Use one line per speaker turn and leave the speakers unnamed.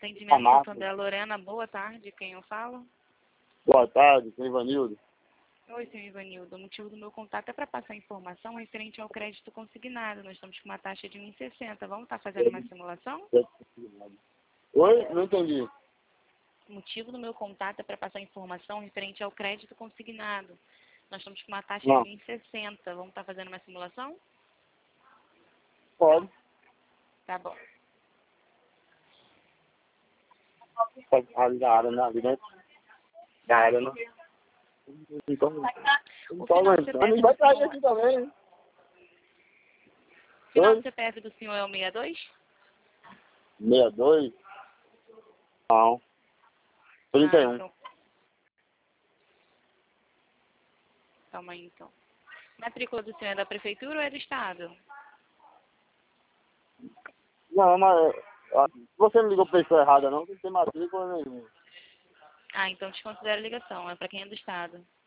Atendimento
Márcia.
Santander Lorena, boa tarde, quem eu falo?
Boa tarde, senhor Ivanildo.
Oi, senhor Ivanildo, o motivo do meu contato é para passar informação referente ao crédito consignado. Nós estamos com uma taxa de 1,60. Vamos estar fazendo uma simulação?
Oi? Não entendi.
O motivo do meu contato é para passar informação referente ao crédito consignado. Nós estamos com uma taxa
Não.
de 1,60. Vamos estar fazendo uma simulação?
Pode.
Tá bom.
Pode ali na área, né? Ali dentro. Da área, né? Então,
O
então,
final do
mas
CPF
vai
do
cair
senhor,
aqui também, hein?
final
Oi?
do CPF do senhor é o 62?
62? Não.
Ah,
31.
então. Calma aí, então. Matrícula do senhor é da prefeitura ou é do estado?
Não, mas você não ligou pra pessoa errada, não. Não tem matrícula nenhuma.
Ah, então desconsidera a ligação. É para quem é do estado.